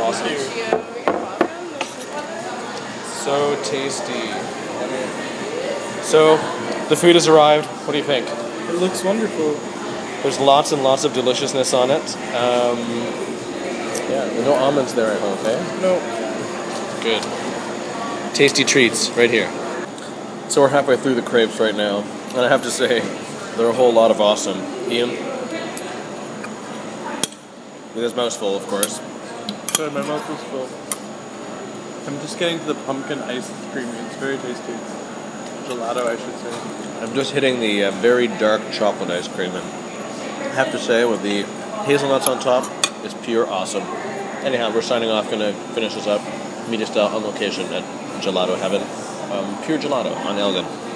awesome. So tasty. So, the food has arrived. What do you think? It looks wonderful. There's lots and lots of deliciousness on it. Yeah, no almonds there, I hope, eh? No. Good. Tasty treats right here. So we're halfway through the crepes right now, and I have to say, they're a whole lot of awesome. Ian? With his mouth's full, of course. Sorry, my mouth is full. I'm just getting to the pumpkin ice cream. It's very tasty. Gelato, I should say. I'm just hitting the very dark chocolate ice cream, and I have to say, with the hazelnuts on top, it's pure awesome. Anyhow, we're signing off, gonna finish this up. Meet us on location at Gelato Heaven. Pure Gelato on Elgin.